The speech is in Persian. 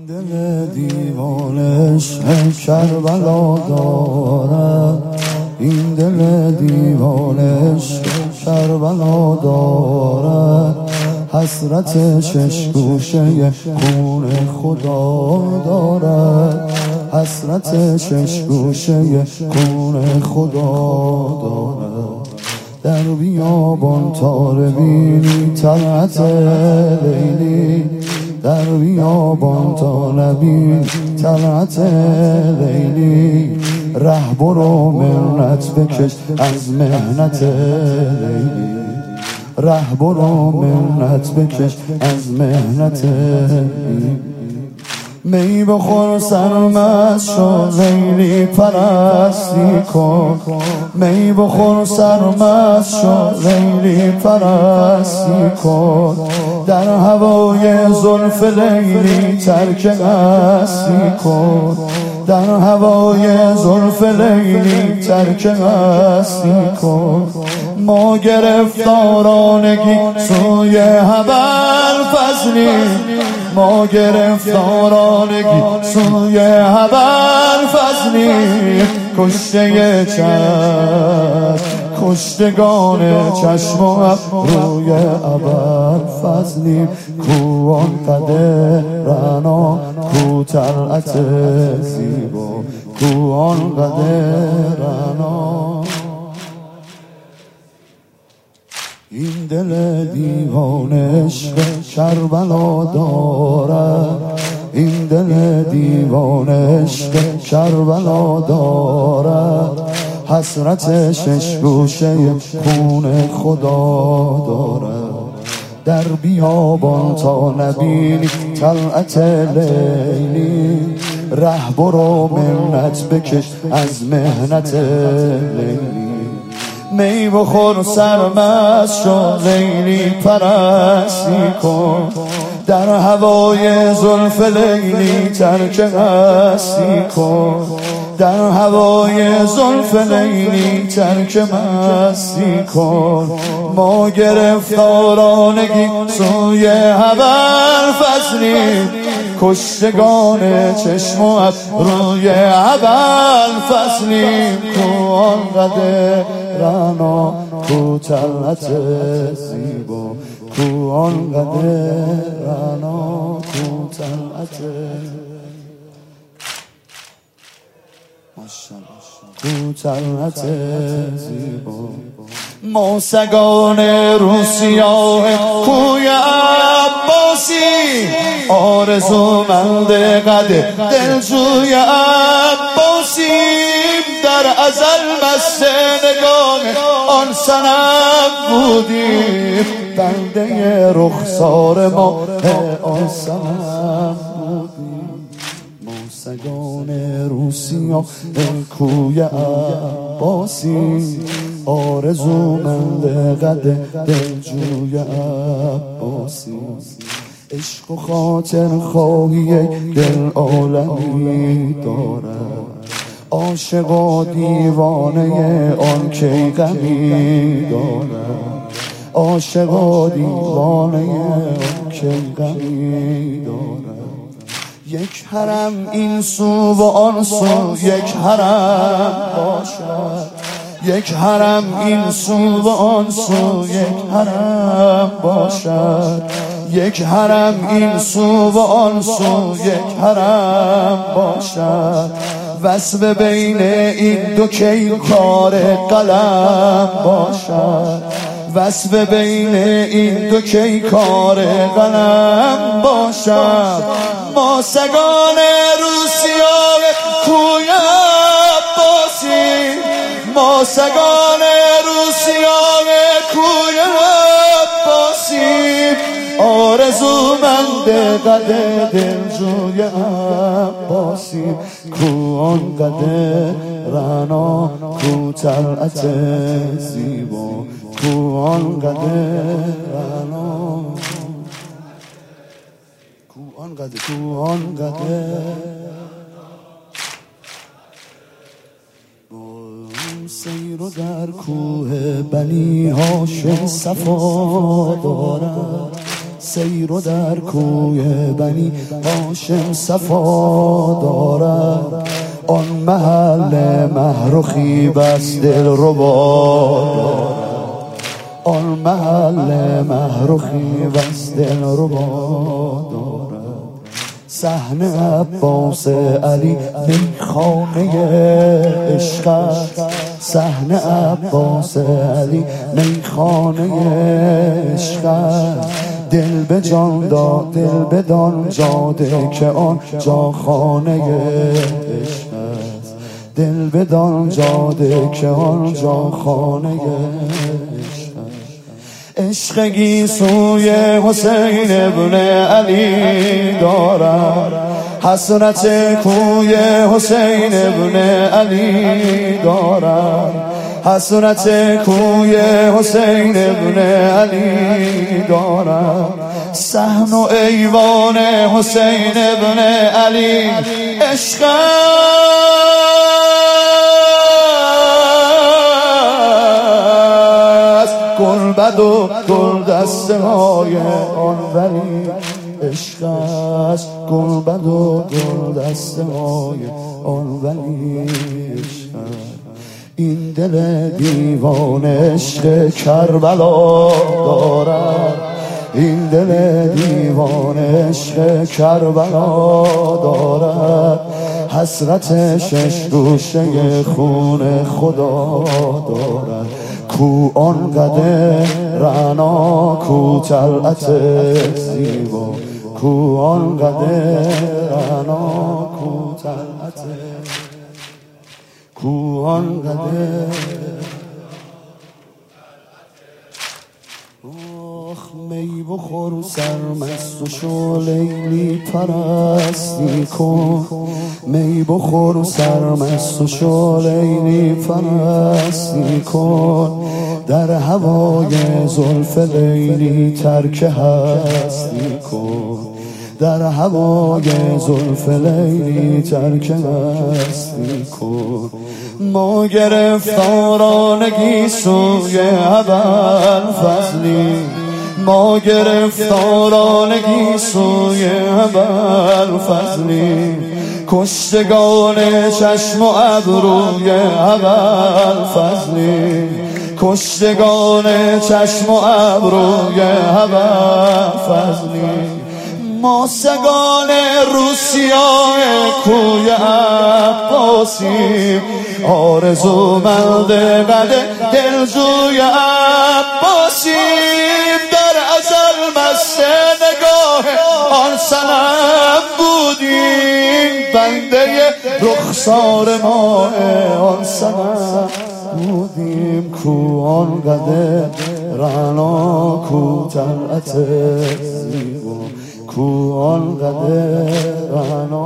دل دیوانش کربلا دارد، این دل دیوانش کربلا دارد، حسرت شش گوشه خون خدا دارد، حسرت شش گوشه خون خدا دارد. در بیابان تا ببینی طلعت لیلی، در بیابان تا نبینی طلعت لیلی، ره برو منت بکش از مهنت لیلی، ره برو منت بکش از مهنت لیلی. می بخور سرمست شو لیلی پرستی کن، می بخور سرمست شو لیلی پرستی کن، در هوای زلف لیلی ترک مستی کن، در هوای زلف لیلی ترک مستی کن. ما گرفتارانگی سوی هبل فضلی، ما گرفتارانگی سوی هبل فضلی، کشته چشم کشتگان چشم و ابروی ابر فضلی، کو آن قد رعنا کو طلعت زیبا، کو آن قد رعنا. این دل دیوانه عشق کربلا دارد، این دل دیوانه عشق کربلا دارد، حسرت شش گوشه خون خدا دارد. در بیابان تا نبینی طلعت لیلی، ره برو منت بکش از مهنت لیلی. می بخور سرمست شو لیلی پرستی کن، در هوای زلف لیلی ترک مستی کن، در هوای زلف لیلی ترک مستی کن. ما گرفتارانگی سوی هبل فضلی، کشتگان چشم و ابروی هبل فضلی، کو آن قد رعنا کو طلعت زیبا، کو آن قد رعنا کو طلعت کو طلعت زیبا. ما سگان روسیاه کوی عباسی، آرزومند قد دلجوی عباسی، در ازل مست نگاه آن صنم بودیم، بنده رخسار ما آن صنم بودیم. ما سگان روسیاه کوی عباسی، آرزومند قد دلجوی عباسی، عشق و خاطر خواهی دل عالمی دارد، عاشق و دیوانه آن کی غمی دارد، عاشق و دیوانه آن کی غمی دارد. یک حرم این سو و آن سو یک حرم باشد، یک حرم این سو و آن سو یک حرم باشد، یک حرم این سو و آن سو یک حرم باشد. وصف بین این دو کی کار قلم باشد، وصف بین این دو کی کار قلم باشد. ما سگان روسیاه کوی عباسی، ما سگان روسیاه کوی عباسی، آرزومند قد دلجوی عباسی، کو آن قد رعنا کو طلعت زیبا، کو آن قد رعنا کو آن قد کو آن قد. سیر و در کوه بنی هاشم صفا دارد، سیر و در کوی بنی هاشم صفا دارد. آن محل مهر و خویب است دلربا دارد. آن محل مهر و خویب است دلربا دارد. صحن عباس علی میخانه عشق است. صحن عباس علی میخانه عشق است. دل به جان داد دل بدان جاده که آن جا خانه عشق است. دل بدان جاده که آن جا خانه عشق. عشق گیسوی حسین ابن علی دارد. حسرت کوی حسین ابن علی دارد. حسرت کوی حسین ابن علی دارد. صحن و ایوان حسین ابن علی عشق گلبد و گل دسته های آن ولی عشق است. گلبد و گل دسته های آن ولی عشق است. این دل دیوان عشق کربلا دارد. این دل دیوان عشق کربلا دارد. حسرت شش گوشه خون خدا دارد. کو آنقدر رعنا کو طلعت زیبا. کو آنقدر رعنا کو طلعت. کو آنقدر می بخور سرمست و شو لیلی پرستی کن. می بخور سرمست و شو لیلی پرستی کن. در هوای زلف لیلی ترک هستی کن. در هوای زلف لیلی ترک هستی کن. ما گرفتارانگی سوی ابوالفضلی. ما گرفتارانگی سوی ابوالفضلی. کشتگان چشم و ابروی ابوالفضلی. کشتگان چشم و ابروی ابوالفضلی. ما سگان روسیای کوی عباسی. آرزومند قد دلجوی عباسیم. در ازل مست نگاه آن صنم بودیم. بنده رخسار ماه آن صنم بودیم. کو آنقدر رعنا کو طلعت زیبا. کو آنقدر رعنا